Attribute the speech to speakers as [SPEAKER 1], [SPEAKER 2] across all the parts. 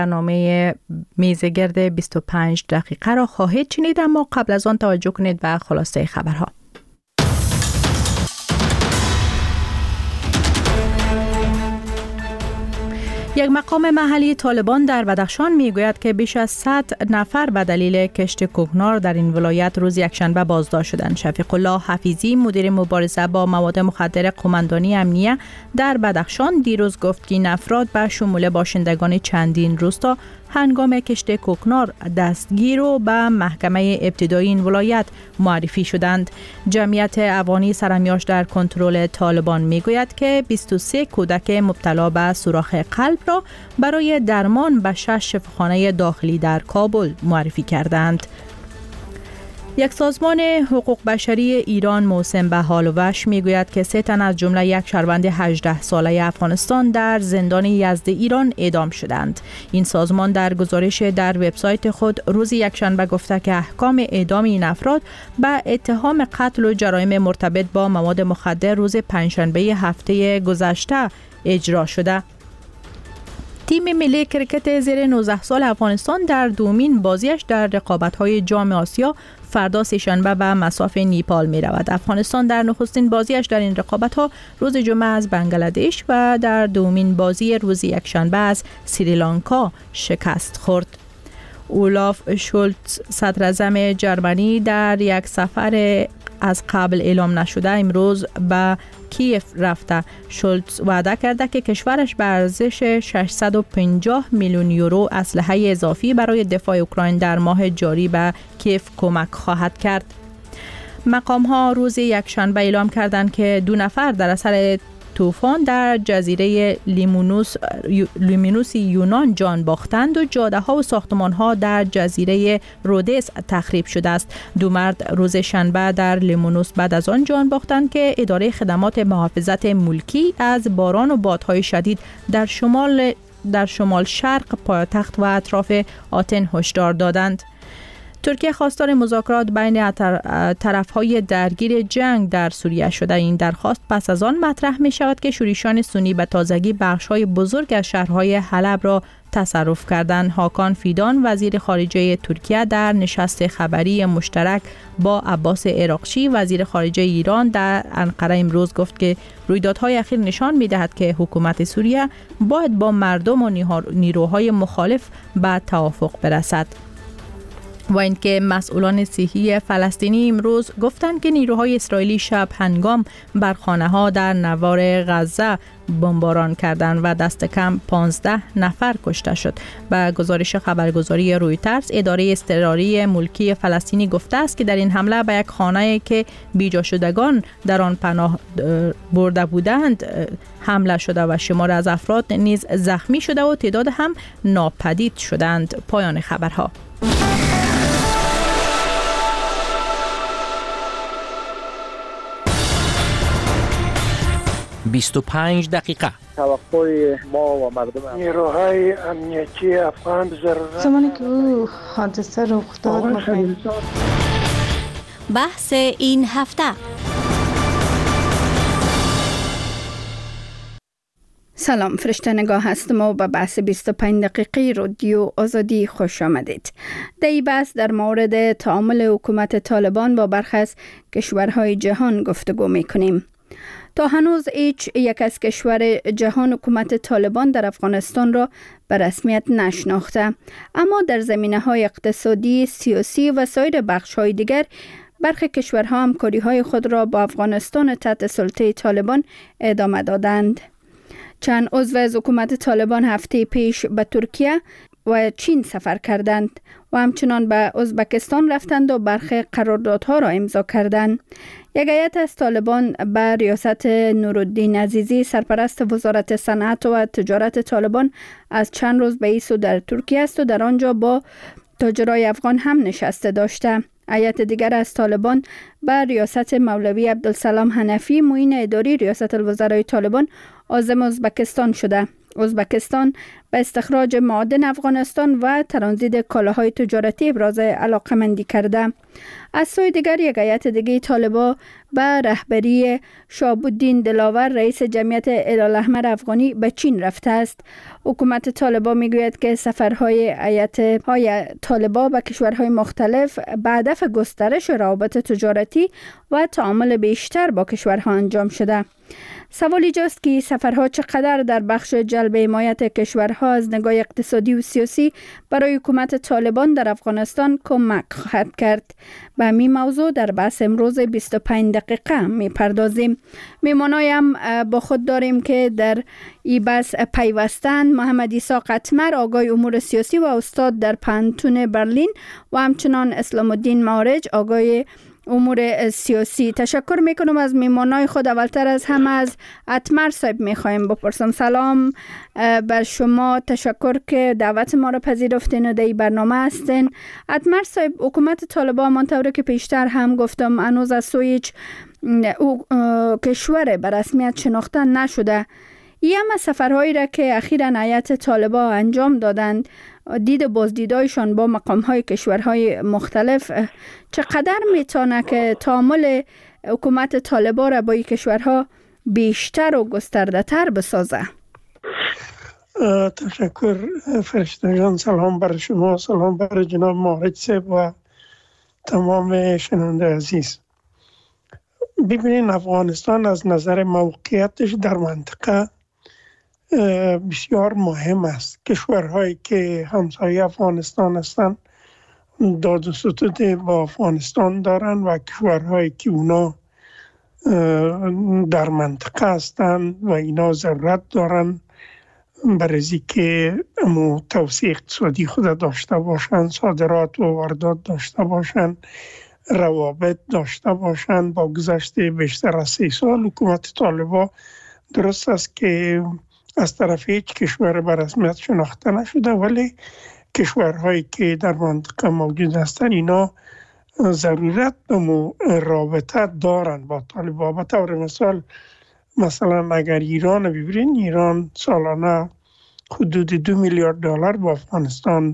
[SPEAKER 1] برنامه میزگرد 25 دقیقه را خواهید شنید، اما قبل از آن توجه کنید به خلاصه خبرها. یک مقام محلی طالبان در بدخشان میگوید که بیش از 100 نفر به دلیل کشت کوکنار در این ولایت روز یکشنبه بازداشت شدند. شفیق الله حفیظی مدیر مبارزه با مواد مخدر قماندانی امنیه در بدخشان دیروز گفت که این افراد به شمول باشندگان چندین روستا هنگام کشت کوکنار دستگیر و به محکمه ابتدایی این ولایت معرفی شدند. جمعیت اوانی سرمیاش در کنترل طالبان میگوید که 23 کودک مبتلا به سوراخ قلب را برای درمان به 6 شفاخانه داخلی در کابل معرفی کردند. یک سازمان حقوق بشری ایران موسم به حال و وش میگوید که 3 تن از جمله یک شهروند 18 ساله افغانستان در زندان یزد ایران اعدام شدند. این سازمان در گزارش در وبسایت خود روز یکشنبه گفته که احکام اعدام این افراد به اتهام قتل و جرایم مرتبط با مواد مخدر روز پنجشنبه هفته گذشته اجرا شده. تیم ملی کرکت زیر 19 سال افغانستان در دومین بازیش در رقابت‌های جام آسیا فردا سه‌شنبه به مصاف نیپال می رود. افغانستان در نخستین بازیش در این رقابت‌ها روز جمعه از بنگلادش و در دومین بازی روز یکشنبه از سریلانکا شکست خورد. اولاف شولتز صدر اعظم جرمنی در یک سفر از قبل اعلام نشده امروز به کیف رفته. شولتز وعده کرده که کشورش به ارزش 650 میلیون یورو اسلحه اضافی برای دفاع اوکراین در ماه جاری به کیف کمک خواهد کرد. مقام ها روز یکشنبه اعلام کردند که 2 نفر در اثر طوفان در جزیره لیمونوس یونان جان باختند و جاده ها و ساختمان ها در جزیره رودس تخریب شده است. 2 مرد روز شنبه در لیمونوس بعد از آن جان باختند که اداره خدمات محافظت ملکی از باران و بادهای شدید در شمال شرق پایتخت و اطراف آتن هشدار دادند. ترکیه خواستار مذاکرات بین طرف‌های درگیر جنگ در سوریه شده. این درخواست پس از آن مطرح می شود که شورشیان سنی به تازگی بخش‌های بزرگ از شهرهای حلب را تصرف کردند. هاکان فیدان وزیر خارجه ترکیه در نشست خبری مشترک با عباس عراقچی وزیر خارجه ایران در انقره امروز گفت که رویدادهای اخیر نشان می‌دهد که حکومت سوریه باید با مردم و نیروهای مخالف به توافق برسد. و اینکه مسئولان صحی فلسطینی امروز گفتند که نیروهای اسرائیلی شب هنگام بر خانه‌ها در نوار غزه بمباران کردند و دست کم 15 نفر کشته شد. با گزارش خبرگزاری رویترز، اداره اضطراری ملکی فلسطینی گفته است که در این حمله به یک خانه که بیجا شدگان در آن پناه برده بودند حمله شده و شمار از افراد نیز زخمی شده و تعداد هم ناپدید شدند. پایان خبرها.
[SPEAKER 2] 25 دقیقه.
[SPEAKER 3] توقع ما و مردم
[SPEAKER 4] نیروهای امنیتی افغان ضرورت
[SPEAKER 5] زمانی که او حادثه رخ داد
[SPEAKER 6] بحث این هفته.
[SPEAKER 7] سلام، فرشته نگاه هستم و به بحث 25 دقیقه رادیو آزادی خوش آمدید. در این بحث در مورد تعامل حکومت طالبان با برخی از کشورهای جهان گفتگو می‌کنیم. تا هنوز هیچ یک از کشور جهان حکومت طالبان در افغانستان را به رسمیت نشناخته، اما در زمینه‌های اقتصادی، سیاسی و سایر بخش‌های دیگر برخی کشورها همکاری‌های خود را با افغانستان تحت سلطه طالبان ادامه دادند. چند عضو از حکومت طالبان هفته پیش به ترکیه و چین سفر کردند و همچنان به ازبکستان رفتند و برخی قراردادها را امضا کردند. یک هیئت از طالبان به ریاست نورالدین عزیزی سرپرست وزارت صنعت و تجارت طالبان از چند روز به این سو در ترکیه است و در آنجا با تاجرای افغان هم نشسته داشته. هیئت دیگر از طالبان به ریاست مولوی عبدالسلام حنفی معین اداری ریاست الوزرای طالبان عازم ازبکستان شده. ازبکستان به استخراج معادن افغانستان و ترانزیت کالاهای تجارتی ابراز علاقه‌مندی کرده. از سوی دیگر یک هیئت دیگه طالبان به رهبری شهاب‌الدین دلاور رئیس جمعیت هلال‌احمر افغانی به چین رفته است. حکومت طالبان میگوید که سفرهای هیئت‌های طالبان به کشورهای مختلف به هدف گسترش روابط تجارتی و تعامل بیشتر با کشورها انجام شده. سوال ایجاست که سفرها چقدر در بخش جلب حمایت کشورها از نگاه اقتصادی و سیاسی برای حکومت طالبان در افغانستان کمک خواهد کرد. به همین موضوع در بحث امروز 25 دقیقه میپردازیم. میمانای هم با خود داریم که در این بحث پیوستن محمد عیسی قطمر، آگاه امور سیاسی و استاد در پانتون برلین، و همچنان اسلام الدین معارج، آگاه امور سیاسی. تشکر میکنم از میمانای خود. اولتر از همه از قطمر صاحب میخوایم بپرسم. سلام بر شما، تشکر که دعوت ما را پذیرفتین و در این برنامه هستین. قطمر صاحب، حکومت طالبان منطوری که پیشتر هم گفتم هنوز از سوی هیچ کشور به رسمیت شناخته نشده. این همه سفرهایی را که اخیراً هیئت طالبان انجام دادند، دید بازدیدایشان با مقام‌های کشورهای مختلف چقدر میتونه که تعامل حکومت طالبان را با این کشورها بیشتر و گسترده تر بسازه؟
[SPEAKER 4] تشکر فرشته جان. سلام بر شما، سلام بر جناب معارج صاحب و تمام شنونده عزیز. ببینین، افغانستان از نظر موقعیتش در منطقه بسیار مهم است. کشورهایی که همسایه افغانستان هستند داد و ستد با افغانستان دارند و کشورهایی که اونا در منطقه هستند و اینا ضرورت دارند برای که توسعه اقتصادی خود داشته باشند، صادرات و واردات داشته باشند، روابط داشته باشند. با گذشت بیشتر از 3 سال حکومت طالبان درست است که از طرف هیچ کشور به رسمیت شناخته نشده، ولی کشورهایی که در منطقه موجود هستند اینا ضرورت به رابطه دارند با طالبان. به طور مثلا اگر ایران ببینید، ایران سالانه حدود 2 میلیارد دلار با افغانستان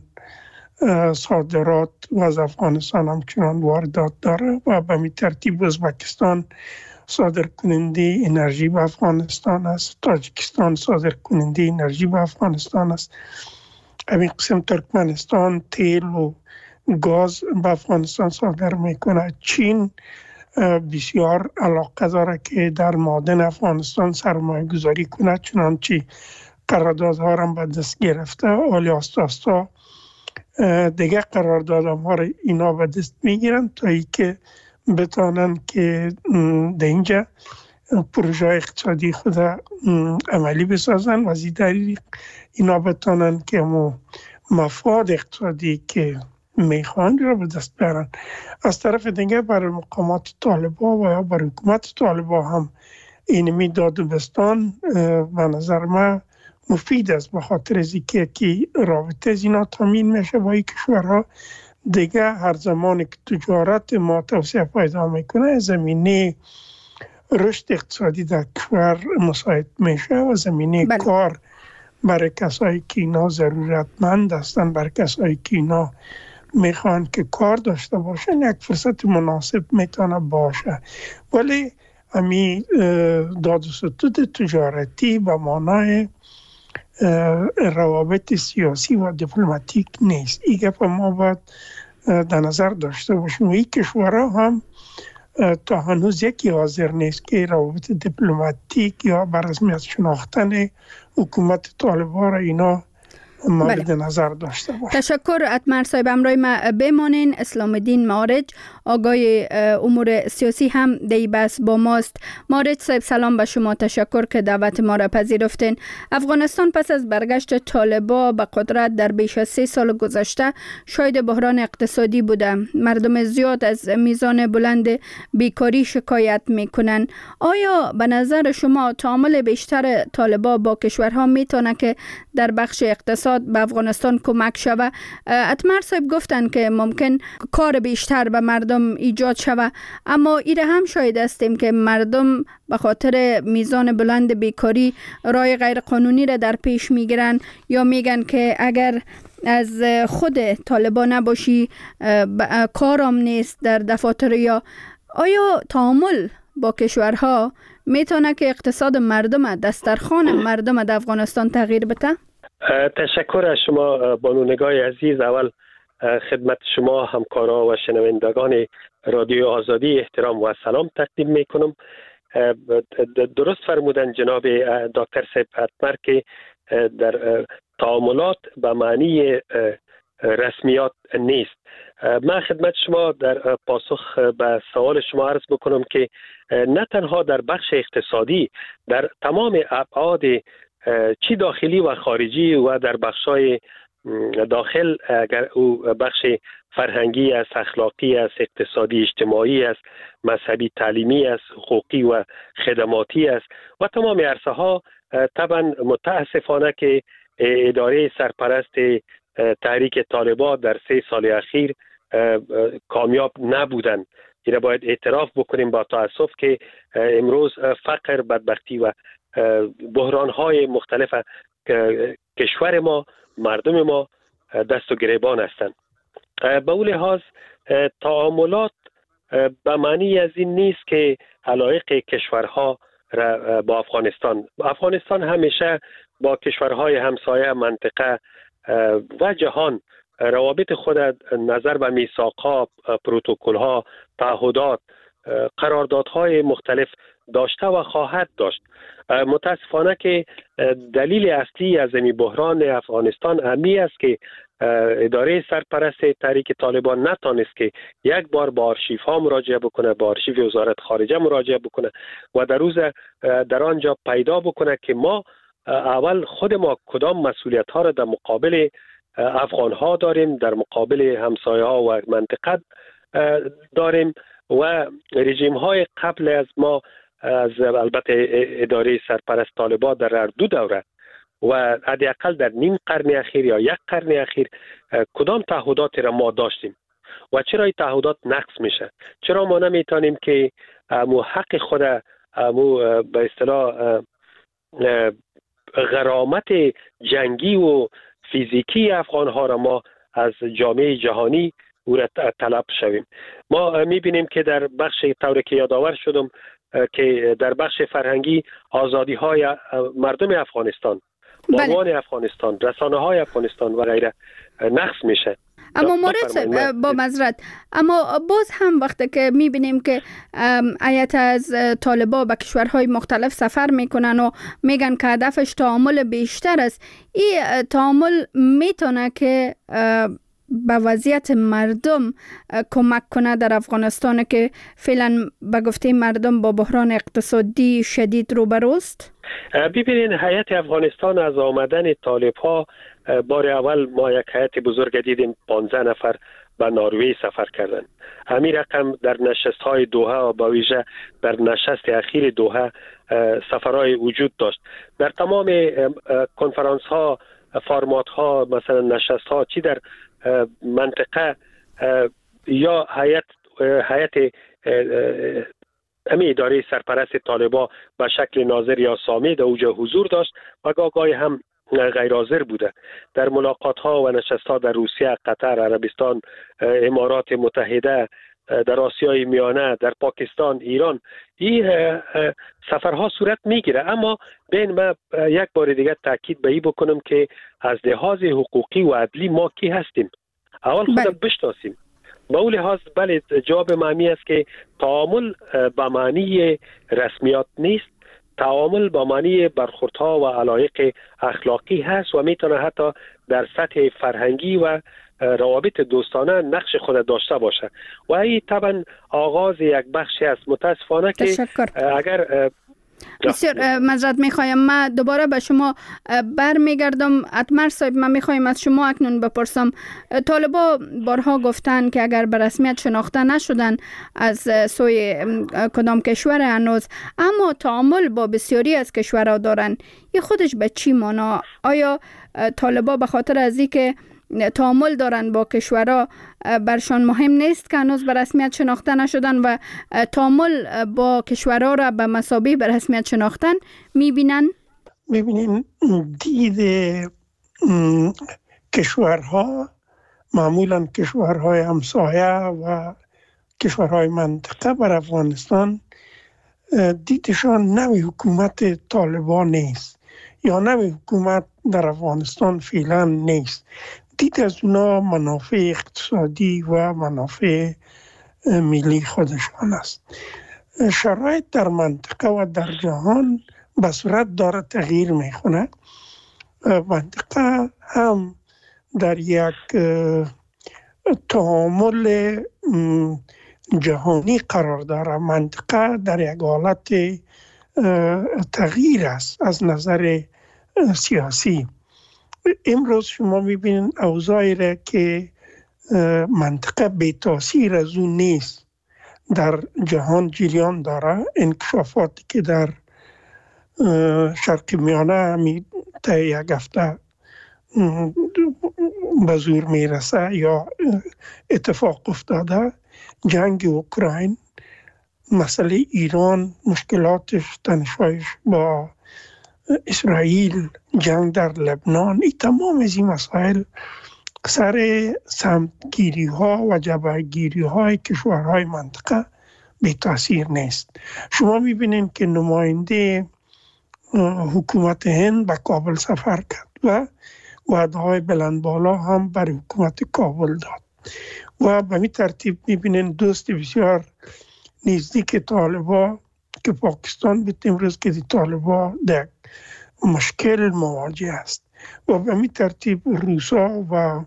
[SPEAKER 4] صادرات و از افغانستان همچنان واردات داره و به می ترتیب ازبکستان صادر کننده انرژی به افغانستان است، تاجیکستان صادر کننده انرژی به افغانستان است، همین قسم ترکمنستان تیل و گاز به افغانستان صادر میکنه. چین بسیار علاقه داره که در معادن افغانستان سرمایه گذاری کنه، چنانچه قراردادها را به دست گرفته. ولی آستا دیگه قراردادها را اینا به دست میگیرن تا ای که بتانن که در اینجا پروژه اقتصادی خود عملی بسازن و زی طریق اینا بتانن که مفاد اقتصادی که میخوان را به دست برن. از طرف دیگه برای مقامات طالبان و یا برای حکومت طالبان هم این میداد و بستان به نظر من مفید است، به خاطر از که رابطه از اینا تامین میشه با این کشورها. دیگه هر زمان که تجارت ما توسعه پیدا میکنه، زمینه رشد اقتصادی در کشور مساعد میشه و زمینه کار برای کسایی که اینا ضرورتمند هستن، برای کسایی که اینا میخوان که کار داشته باشن، یک فرصت مناسب میتونه باشه. ولی همین داد و ستد تجارتی به معنای روابط سیاسی و دیپلماتیک نیست. این گپ ما باید در نظر داشته باشیم. و این کشورها هم تا هنوز یکی حاضر نیست که روابط دیپلماتیک یا به رسمیت شناختن حکومت طالبان را اینا مورد نظر داشته باشه.
[SPEAKER 7] تشکر قطمر صاحب. همراه ما بمانین. اسلام الدین معارج، آگاه امور سیاسی هم دی بس با ماست. معارج صاحب سلام به شما، تشکر که دعوت ما را پذیرفتین. افغانستان پس از برگشت طالبان به قدرت در بیش از 3 سال گذشته شاهد بحران اقتصادی بوده. مردم زیاد از میزان بلند بیکاری شکایت میکنن. آیا به نظر شما تعامل بیشتر طالبان با کشورها میتونه که در بخش اقتصاد اقتصاد به افغانستان کمک شود. اتمر صاحب گفتن که ممکن کار بیشتر به مردم ایجاد شود، اما ایره هم شاید هستیم که مردم به خاطر میزان بلند بیکاری راه غیر قانونی را در پیش میگیرن یا میگن که اگر از خود طالبان نباشی کارم نیست در دفاتر. یا آیا تعامل با کشورها میتونه که اقتصاد مردم، دسترخوان مردم در افغانستان تغییر بده؟
[SPEAKER 2] تشکر از شما بانو نگاه عزیز. اول خدمت شما همکارا و شنوندگان رادیو آزادی احترام و سلام تقدیم میکنم. درست فرمودن جناب دکتر صاحب اتمر که در تعاملات به معنی رسمیات نیست. من خدمت شما در پاسخ به سوال شما عرض بکنم که نه تنها در بخش اقتصادی، در تمام ابعاد چی داخلی و خارجی و در بخش‌های داخل، اگر او بخش فرهنگی است، اخلاقی است، اقتصادی اجتماعی است، مذهبی تعلیمی است، حقوقی و خدماتی است و تمام عرصه‌ها، طبعا متاسفانه که اداره سرپرست تحریک طالبان در 3 سال اخیر کامیاب نبودند. این باید اعتراف بکنیم با تأسف که امروز فقر، بدبختی و بحران‌های مختلف کشور ما، مردم ما دست و گریبان هستند. به اون لحاظ تعاملات به معنی از این نیست که علایق کشورها را با افغانستان همیشه با کشورهای همسایه منطقه و جهان روابط خود نظر به میثاق‌ها، پروتکل‌ها، تعهدات، قراردادهای مختلف داشته و خواهد داشت. متاسفانه که دلیل اصلی از این بحران افغانستان همی است که اداره سرپرست تحریک طالبان نتانست که یک بار با آرشیف ها مراجعه بکنه، با آرشیف وزارت خارجه مراجعه بکنه و در آنجا پیدا بکنه که ما اول خود ما کدام مسئولیت ها را در مقابل افغان ها داریم، در مقابل همسایه ها و منطقه داریم و رژیم های قبل از ما، از البته اداره سرپرست طالبان در هر 2 دوره و حداقل در نیم قرن اخیر یا 1 قرن اخیر کدام تعهدات را ما داشتیم و چرا این تعهدات نقض میشه؟ چرا ما نمیتونیم که حق خود به اصطلاح غرامت جنگی و فیزیکی افغان ها را ما از جامعه جهانی او را طلب شویم؟ ما میبینیم که در بخش طوری که یادآور شدم که در بخش فرهنگی آزادی های مردم افغانستان، بانوان افغانستان، رسانه های افغانستان و غیره نقض میشه.
[SPEAKER 7] اما مورد با معذرت، اما باز هم وقتی که میبینیم که هیئت از طالبان به کشورهای مختلف سفر میکنن و میگن که هدفش تعامل بیشتر است، این تعامل میتونه که به وضعیت مردم کمک کنه در افغانستان که فعلا به گفته مردم با بحران اقتصادی شدید روبروست؟
[SPEAKER 2] ببینید، هیئت افغانستان از آمدن طالب‌ها بار اول ما یک هیئت بزرگ دیدیم 15 نفر به نروژ سفر کردن. همین رقم در نشست‌های دوحه و با ویژه در نشست اخیر دوحه سفرهای وجود داشت. در تمام کنفرانس‌ها، فرمات‌ها، مثلا نشست‌ها چی در منطقه یا هیئت اداره سرپرست طالبان به شکل ناظر یا سامی در اوجه حضور داشت و گاهی هم غیر حاضر بوده. در ملاقات ها و نشست ها در روسیه، قطر، عربستان، امارات متحده، در آسیای میانه، در پاکستان، ایران، این سفرها صورت میگیره. اما بین ما یک بار دیگه تاکید به این بکنم که از لحاظ حقوقی و عدلی ما کی هستیم؟ اول خودم بشناسیم. با اون لحاظ بله، جواب معنی است که تعامل به معنی رسمیات نیست، تعامل با معنی برخوردها و علایق اخلاقی هست و میتونه حتی در سطح فرهنگی و روابط دوستانه نقش خود داشته باشه و این طبعا آغاز یک بخشی است. متاسفانه که اگر
[SPEAKER 7] بسیار معذرت میخوایم، من دوباره به شما برمیگردم. اتمر صاحب، من میخوایم از شما اکنون بپرسم، طالبا بارها گفتن که اگر به رسمیت شناخته نشدن از سوی کدام کشور هنوز، اما تعامل با بسیاری از کشورها دارن، این خودش به چی معنا؟ آیا طالبا به خاطر از اینکه تعامل دارن با کشورها برشان مهم نیست که هنوز به رسمیت شناخته نشدن و تعامل با کشورها را به مثابه به رسمیت شناختن میبینن؟
[SPEAKER 4] میبینین دید کشورها، معمولا کشورهای همسایه و کشورهای منطقه بر افغانستان، دیدشان نوی حکومت طالبان نیست یا نوی حکومت در افغانستان فعلا نیست. دید از اونا منافع اقتصادی و منافع ملی خودشان است. شرایط در منطقه و در جهان به صورت داره تغییر میکنه. منطقه هم در یک تعامل جهانی قرار داره. منطقه در یک حالت تغییر است از نظر سیاسی. امروز شما میبینید اوضاعی را که منطقه بی تاثیر از اون نیست در جهان جریان داره. انکشافاتی که در شرق میانه همی تا یک هفته به زور میرسه یا اتفاق افتاده، جنگ اوکراین، مسئله ایران، مشکلاتش، تنشایش با اسرائیل، جنگ در لبنان، این تمام از این مسائل سر سمتگیری ها و جبهه‌گیری های کشورهای منطقه بی تاثیر نیست. شما میبینید که نماینده حکومت هند به کابل سفر کرد و وعده های بلند بالا هم برای حکومت کابل داد و به می ترتیب میبینید دوست بسیار نزدیک طالبا که پاکستان بود امروز که طالبا در مشکل مواجه است و به می ترتیب روسا و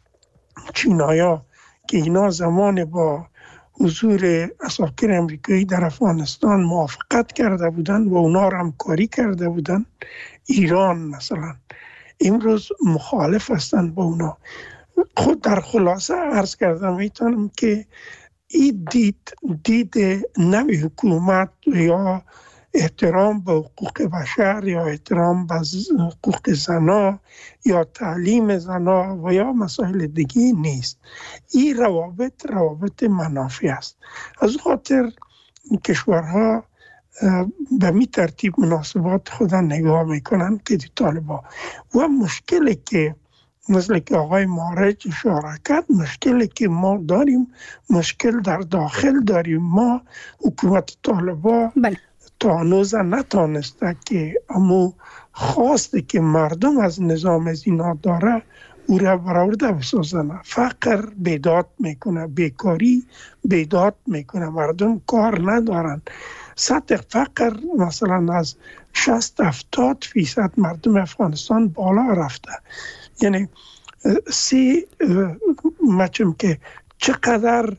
[SPEAKER 4] چینایا که اینا زمان با حضور اساکر امریکایی در افغانستان موافقت کرده بودند و اونا را همکاری کرده بودند، ایران مثلا امروز مخالف هستند با اونا. خود در خلاصه عرض کردم میتونم که این دید نوی حکومت یا احترام به حقوق بشر یا احترام به حقوق زنا یا تعلیم زنا و یا مسائل دیگه نیست. این روابط منافع است. از خاطر کشورها به می ترتیب مناسبات خود نگاه میکنن که طالبان و مشکلی که مثل که آقای مارج اشاره کرد، مشکلی که ما داریم، مشکل در داخل داریم. ما حکومت طالبان تا هنوز نتانسته که امو خواسته که مردم از نظام از اینا داره او را برآورده بسازن. فقر بیداد میکنه، بیکاری بیداد میکنه، مردم کار ندارن. سطح فقر مثلا از 60-70% مردم افغانستان بالا رفته. یعنی مچم که چقدر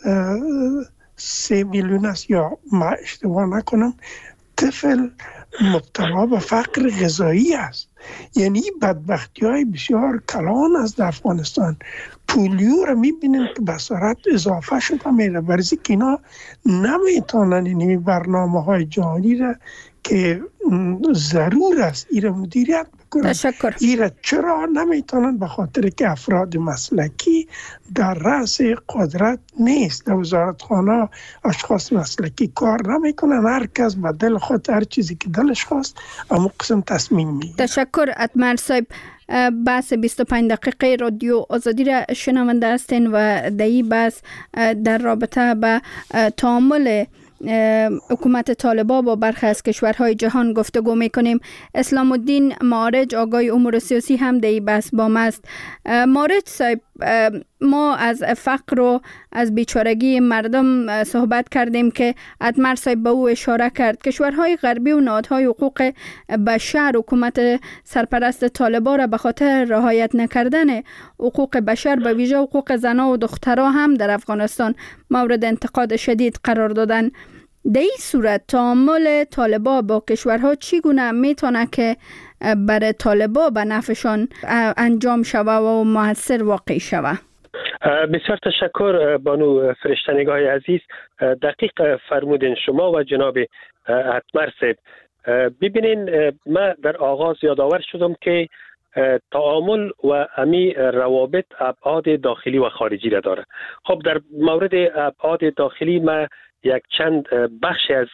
[SPEAKER 4] 3 میلیون است یا ما اشتباه نکنم طفل مبتلا به فقر غذایی است. یعنی بدبختی های بسیار کلان است در افغانستان. پولیو را میبینیم که به سرعت اضافه شده میره، برای که اینا نمیتونن این برنامه های جهانی را که ضرور است این را مدیریت بکنن.
[SPEAKER 7] تشکر.
[SPEAKER 4] این را چرا نمیتونن؟ به خاطر که افراد مسلکی در رأس قدرت نیست. در وزارتخانه اشخاص مسلکی کار نمیکنن، هر کس به دل خود هر چیزی که دلش خواست اما قسم تصمیم میگیره.
[SPEAKER 7] تشکر اتمر صاحب. بحث 25 دقیقه رادیو آزادی را شنونده هستین و در این بحث در رابطه به تعامل حکومت طالبان با برخی از کشورهای جهان گفتگو میکنیم. اسلام الدین معارج، آگاه امور سیاسی، هم در این بحث با ما است. معارج صاحب، ما از فقر و از بیچارگی مردم صحبت کردیم که اتمر صاحب به او اشاره کرد. کشورهای غربی و نهادهای حقوق بشر حکومت سرپرست طالبان را به خاطر رعایت نکردن حقوق بشر، به ویژه حقوق زنان و دخترها، هم در افغانستان مورد انتقاد شدید قرار دادن. در این صورت تعامل طالبا با کشورها چگونه میتونه که برای طالبا به نفعشان انجام شوه و مؤثر واقع شوه؟
[SPEAKER 2] بسیار تشکر بانو فرشتنگاه عزیز. دقیق فرمودین شما و جناب اتمر صاحب. ببینین، من در آغاز یادآور شدم که تعامل و امی روابط ابعاد داخلی و خارجی را داره. خب در مورد ابعاد داخلی ما یک چند بخش از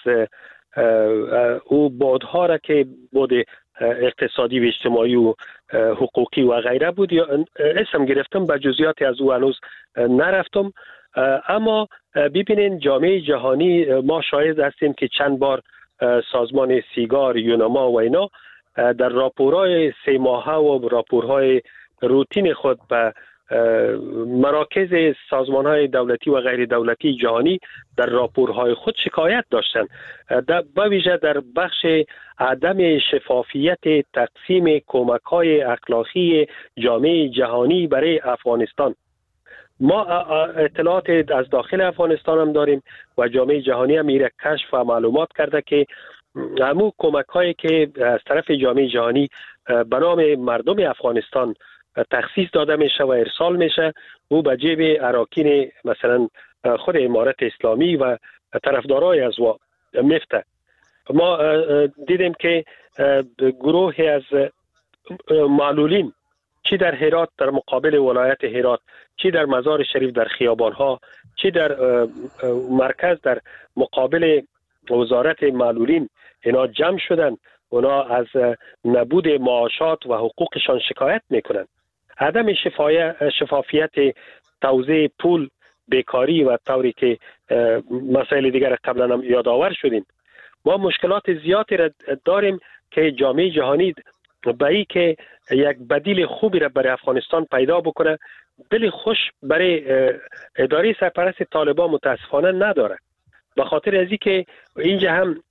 [SPEAKER 2] او بعدها را که بعد اقتصادی و اجتماعی و حقوقی و غیره بود یا اسم گرفتم، به جزئیات از او هنوز نرفتم. اما ببینین جامعه جهانی ما شاهد هستیم که چند بار سازمان سیگار، یونما و اینا در راپورهای 3 ماهه و راپورهای روتین خود به مراکز سازمان‌های دولتی و غیر دولتی جهانی در راپورهای خود شکایت داشتند، به ویژه در بخش عدم شفافیت تقسیم کمک‌های اخلاقی جامعه جهانی برای افغانستان. ما اطلاعات از داخل افغانستان هم داریم و جامعه جهانی هم میره کشف و معلومات کرده که همون کمک‌هایی که از طرف جامعه جهانی به نام مردم افغانستان تخصیص داده میشه و ارسال میشه، او به جیب اراکین مثلا خود امارت اسلامی و طرفدارای از او میفته. ما دیدیم که گروه از معلولین چی در هرات در مقابل ولایت هرات، چی در مزار شریف در خیابانها، چی در مرکز در مقابل وزارت معلولین، اینا جمع شدن، اونا از نبود معاشات و حقوقشان شکایت میکنن. عدم شفافیت توزیع پول، بیکاری و طوری که مسائل دیگر قبلا هم یادآور شدیم. ما مشکلات زیادی را داریم که جامعه جهانی به ای که یک بدیل خوبی را برای افغانستان پیدا بکنه، دل خوش برای اداره سرپرست طالبان متاسفانه نداره. به خاطر ازی که اینجا هم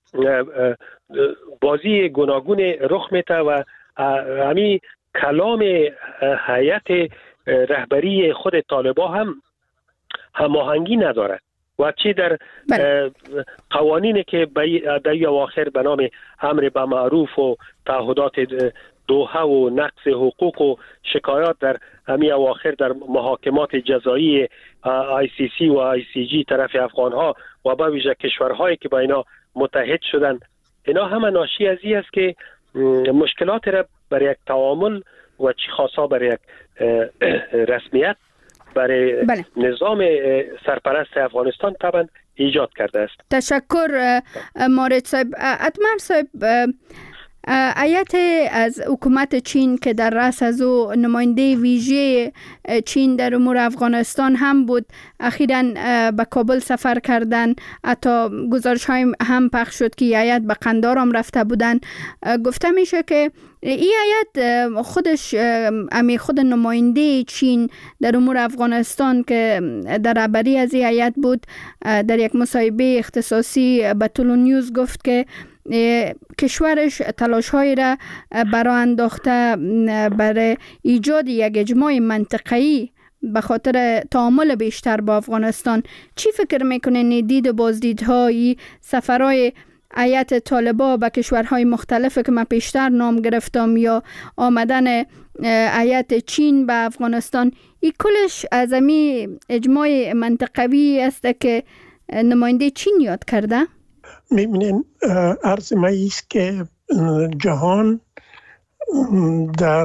[SPEAKER 2] بازی گوناگون رخ میده و همین کلام هیئت رهبری خود طالبان هم هماهنگی نداره و چی در قوانینی که در اواخر به نام امر به معروف و تعهدات دوحه و نقض حقوق و شکایات در همین اواخر در محاکمات جزایی ICC و ICJ طرف افغانها و به ویژه کشورهایی که با اینا متحد شدن، اینا همه ناشی از این است که مشکلات را برای یک تعامل و چی خاصا برای یک رسمیت برای نظام سرپرست افغانستان طبعا ایجاد کرده است.
[SPEAKER 7] تشکر مارد صاحب. اتمر صاحب، هیئت از حکومت چین که در رأس از او نماینده ویژه چین در امور افغانستان هم بود، اخیراً به کابل سفر کردن. حتی گزارش های هم پخش شد که هیئت به قندار هم رفته بودن. گفته میشه که این هیئت خود نماینده چین در امور افغانستان که در رهبری از این هیئت بود، در یک مصاحبه اختصاصی به تولو نیوز گفت که کشورش تلاش‌هایی را برای انداخته برای ایجاد یک اجماع منطقه‌ای به خاطر تعامل بیشتر با افغانستان. چی فکر میکنین دید و بازدیدهای سفرهای هیئت طالبان به کشورهای مختلف که من پیشتر نام گرفتم یا آمدن هیئت چین به افغانستان، این کلش از امی اجماع منطقوی است که نماینده چین یاد کرده؟
[SPEAKER 4] میبینین عرض ما ایست که جهان در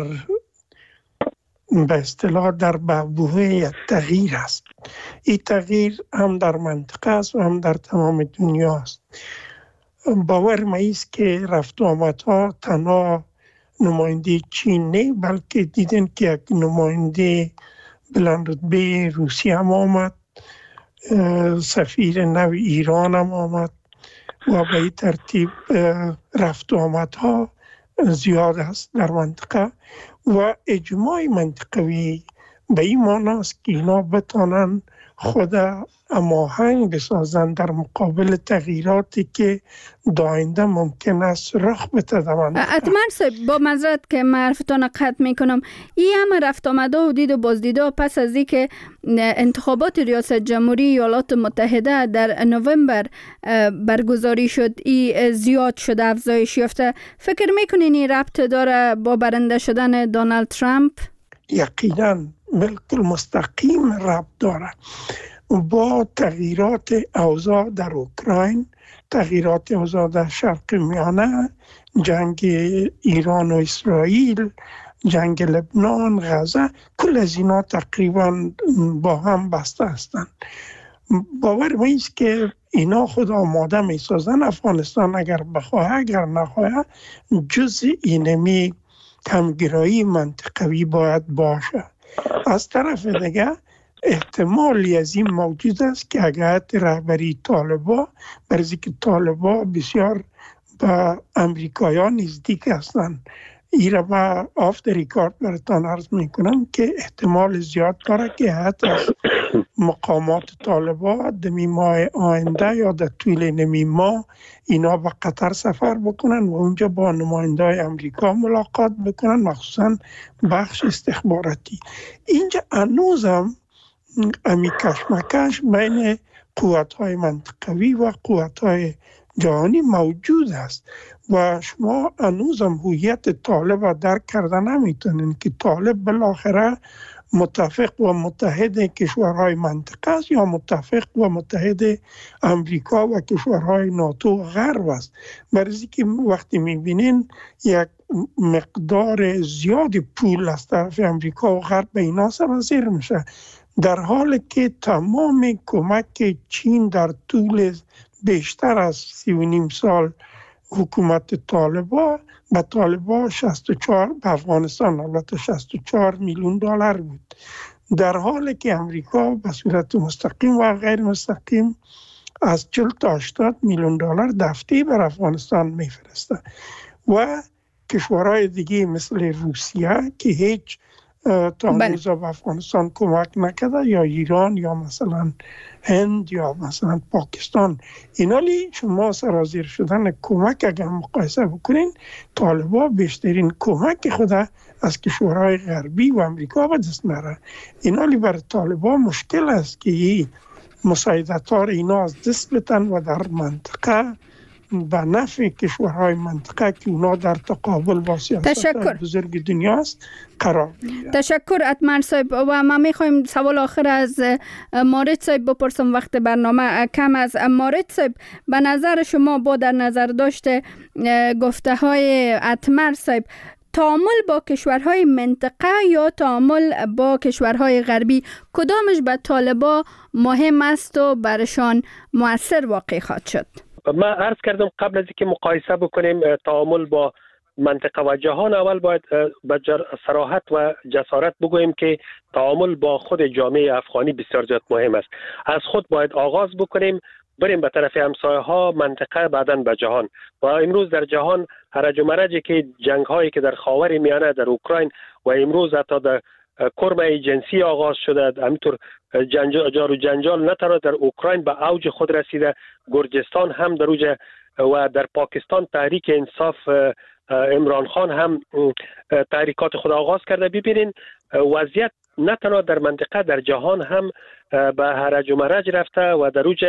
[SPEAKER 4] به اصطلاح در بعبوه یک تغییر است. این تغییر هم در منطقه است و هم در تمام دنیا است. باور ما ایست که رفت و آمدها تنها نماینده چین نه، بلکه دیدن که یک نماینده بلند رتبه روسیه هم آمد، سفیر نو ایران هم آمد و به این ترتیب رفت و آمدها زیاد است در منطقه و اجماع منطقوی به این معناست که اینا بتانن خود هماهنگ بسازن در مقابل تغییراتی که آینده ممکن است رخ بده.
[SPEAKER 7] اتمر صاحب، با معذرت که معرفتان قطع میکنم، این همه رفت آمده و دید و بازدیده پس از اینکه انتخابات ریاست جمهوری ایالات متحده در نوامبر برگزاری شد، این زیاد شده، افزایش یافته، فکر میکنین این ربط داره با برنده شدن دونالد ترامپ؟
[SPEAKER 4] یقینا بالکل مستقیم ربط داره با تغییرات اوضاع در اوکراین، تغییرات اوضاع در شرق میانه، جنگ ایران و اسرائیل، جنگ لبنان، غزه، کل از اینا تقریبا با هم بسته هستند. باور می‌است که اینا خود آماده می‌سازن افغانستان اگر بخواه اگر نخواه جز اینمی همگرایی منطقوی باید باشه. از طرف دیگه احتمالی از این موجود است که اگر رهبری طالبان، برای که طالبان بسیار به امریکایان نزدیک هستند، این را با آف د ریکارد براتان عرض میکنم که احتمال زیاد داره که حتی از مقامات طالبان دمی ماه آینده یا در طول نمی ماه اینا به قطر سفر بکنن و اونجا با نمایندای امریکا ملاقات بکنن، مخصوصا بخش استخباراتی. اینجا هنوزم امی کشمکش بین قوت‌های منطقوی و قوت‌های جهانی موجود است و شما هنوزم هویت طالب را درک کرده نمیتونین که طالب بالاخره متفق و متحد کشورهای منطقه است یا متفق و متحد امریکا و کشورهای ناتو و غرب است. برای که وقتی میبینین یک مقدار زیادی پول از طرف امریکا و غرب به اینا سرازیر میشه، در حالی که تمام کمک چین در طول بیشتر از 3.5 سال حکومت طالبان به طالبان 64 به افغانستان البته 64 میلیون دلار بود، در حالی که امریکا به صورت مستقیم و غیر مستقیم از 40 تا 80 میلیون دلار دفعی بر افغانستان میفرسته و کشورهای دیگه مثل روسیه که هیچ تا هنوز به افغانستان کمک نکرده، یا ایران یا مثلا هند یا مثلا پاکستان، اینالی شما سرازیر شدن کمک اگر مقایسه بکنین، طالبان بیشترین کمک خود از کشورهای غربی و امریکا به دست میاره. اینالی برای طالبان مشکل است که این مساعدت ها اینا از دست بتن و در منطقه به نفع کشورهای منطقه که اونا در تقابل با سیاست بزرگ دنیاست قرار میگیرن.
[SPEAKER 7] تشکر اتمر صاحب. و ما میخوایم سوال آخر از مارد صاحب بپرسم، وقت برنامه کم از مارد صاحب، به نظر شما با در نظر داشته گفته های اتمر صاحب، تعامل با کشورهای منطقه یا تعامل با کشورهای غربی کدامش به طالبان مهم است و برشان مؤثر واقع خواهد شد؟
[SPEAKER 2] من عرض کردم قبل از اینکه مقایسه بکنیم تعامل با منطقه و جهان، اول باید به صراحت و جسارت بگوییم که تعامل با خود جامعه افغانی بسیار زیاد مهم است. از خود باید آغاز بکنیم، بریم به طرف همسایه ها، منطقه، بعداً به جهان. و امروز در جهان هرج و مرجی که جنگ هایی که در خاور میانه، در اوکراین و امروز حتی در کرم جنسی آغاز شده، همینطور جار و جنجال نه تنها در اوکراین به اوج خود رسیده، گرجستان هم در اوج و در پاکستان تحریک انصاف عمران خان هم تحریکات خود آغاز کرده. ببینین وضعیت نه تنها در منطقه، در جهان هم به هرج و مرج رفته و در اوج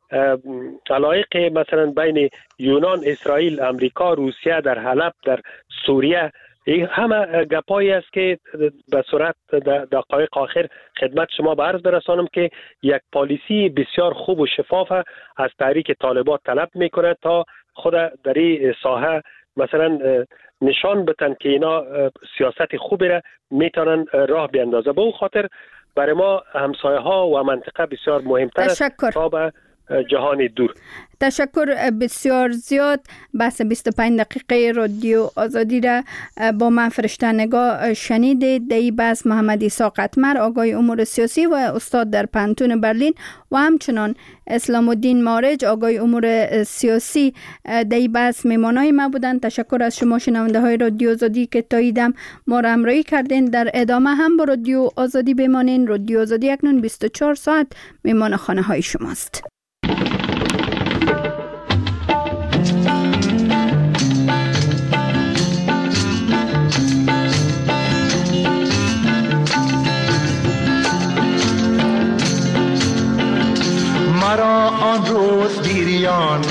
[SPEAKER 2] علایق مثلا بین یونان، اسرائیل، امریکا، روسیه، در حلب، در سوریه، این همه گپایی است که به صورت دقایق آخر خدمت شما به عرض برسانم که یک پالیسی بسیار خوب و شفاف از تحریک طالبان طلب میکنه تا خود در این ساحه مثلا نشان بتن که اینا سیاست خوبی را میتونن راه بیندازه. به اون خاطر برای ما همسایه ها و منطقه بسیار مهمتر است تا به جهان دور.
[SPEAKER 7] تشکر بسیار زیاد. بحث 25 دقیقه رادیو آزادی را با من فرشته نگاه شنیدید. در این بحث محمد عیسی قطمر، آگاه امور سیاسی و استاد در پانتون برلین، و همچنان اسلام الدین مارج، آگاه امور سیاسی، در این بحث میمانای ما بودند. تشکر از شما شنونده های رادیو آزادی که تا ایدم ما را همراهی کردین. در ادامه هم با رادیو آزادی بمانین. رادیو آزادی اکنون 24 ساعت میمان خانه های شماست.
[SPEAKER 8] مرا آن روز دیریان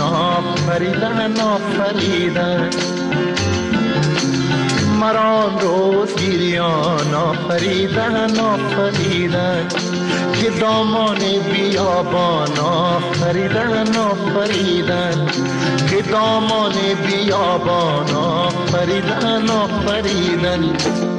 [SPEAKER 8] آفریدن مرا آن روز گیریان آفریدن که دامان بیابان آفریدن که دامان بیابان آفریدن